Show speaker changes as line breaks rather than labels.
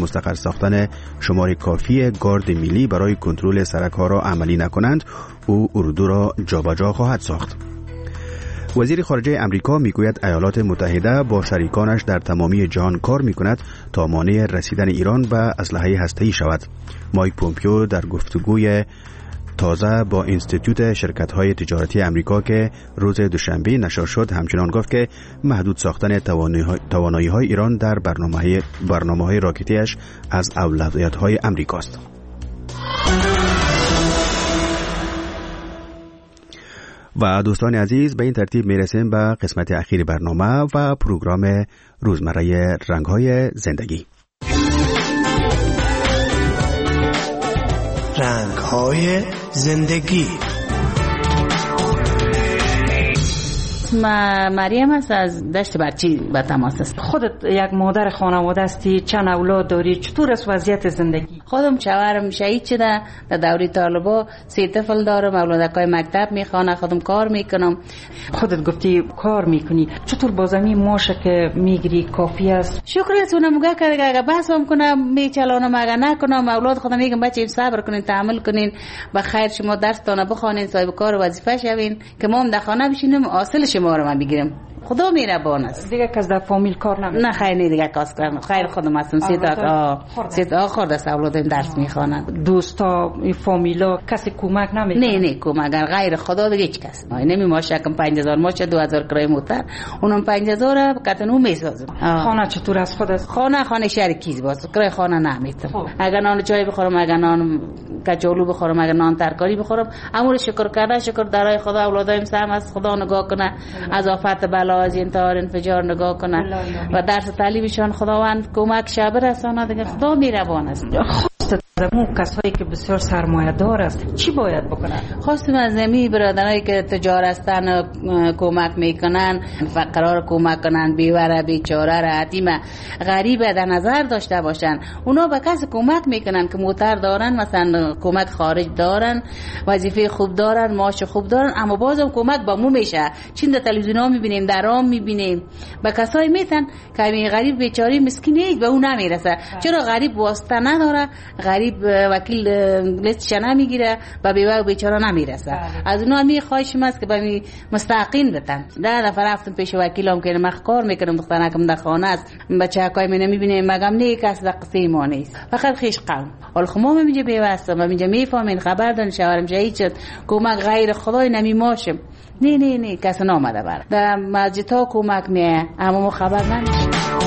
مستقر ساختن شمار کافی گارد ملی برای کنترل سرک‌ها را عملی نکنند، او اردو را جابجا خواهد ساخت. وزیر خارجه امریکا میگوید ایالات متحده با شریکانش در تمامی جهان کار میکند تا مانع رسیدن ایران به اسلحه هسته‌ای شود. مایک پومپیو در گفتگوی تازه با انستیتوت شرکت‌های تجارتی امریکا که روز دوشنبه نشر شد همچنان گفت که محدود ساختن توانایی‌های ایران در برنامه‌های راکتی‌اش از اولویت‌های امریکاست. و دوستان عزیز، به این ترتیب میرسیم به قسمت اخیر برنامه و پروگرام روزمره رنگ‌های زندگی.
رنگ‌های زندگی.
مریم است، از دشت برچی به تماس است.
خودت یک مادر خانواده هستی، چند اولاد داری، چطور است وضعیت زندگی؟
خودم شوهرم شهید شده در دوره طالبا، 3 طفل دارم، اولادکای مکتب میخوانه، خودم کار میکنم.
خودت گفتی کار میکنی، چطور بازمی ماشه که میگیری کافی است؟
شکرتونم میگه که اگه بحثم کنم میچلانم، اگه نکنم اولاد خودم میگم بچه صبر کنین، تحمل کنین، بخیر شما درستانه بخوانین، صاحب کار و وظیفه شوین که ما هم در خانه بشینیم حاصل شما رو من بگیرم. خدا مهربان است.
دیگه کس در فامیل کار نمیکنه؟
نه خیر، نه دیگه کس کار. خیر خودم هستم. 3 تا خورده است اولادم درس میخوانند.
دوستا فامیلا کسی کمک نمیکنه؟
نه کمک غیر خدا دیگه هیچ کس. نمی ماشکم 5000 ماشه 2000 کرایه موتر، اونم 5000 کتنو میسازم.
خانه چطور است خودت؟
خانه شرکیز باز، کرایه خانه نمیتم. اگر نان چای بخورم، اگر نان کچالو بخورم، اگر نان ترکاری بخورم، امور شکر کرده، شکر درای خدا. اولادایم سم از خدا نگاه کنه، از آفت بلا از انتحار انفجار نگاه کنه و درس تعلیمشان خداوند کمک شب رسانه. دیگه خدا مهربان است.
اون کسایی که بسیار سرمایه دار است چی باید بکنن؟
خواستم از نمی برادرایی که تجار هستن کمک میکنن، فقرا رو کمک کنن، بیواره بیچاره را یتیم غریب در نظر داشته باشن. اونا به کس کمک میکنن که موتر دارن، مثلا کمک خارج دارن، وظیفه خوب دارن، معاش خوب دارن، اما بازم کمک با مو میشه. چین در تلویزیون ها میبینیم، در رام میبینیم، به کسایی میتن که این غریب بیچاره مسکین هیچ به اون نمیرسه. چرا غریب واسطه نداره، غریب وکیل لیستش نمیگیره، با بیوه و بیچاره نمیرسه. از اونا می خواهشم است که به مستحقین بدن. در دفعه رفتم پیش وکیلم که من کار میکنم، دخترکم در خانه است، بچه کای می نمیبینیم، مگم نه کس در قصه ما نیست، فقط خیش قوم. حال خما میگه بیوه هستم و میگه میفهمین خبر دارن شوهرم شهید شد، کمک غیر خدای نمیماشم. نه کس نامده بر در مسجد ها کمک میه، اما ما خبر نمیشه.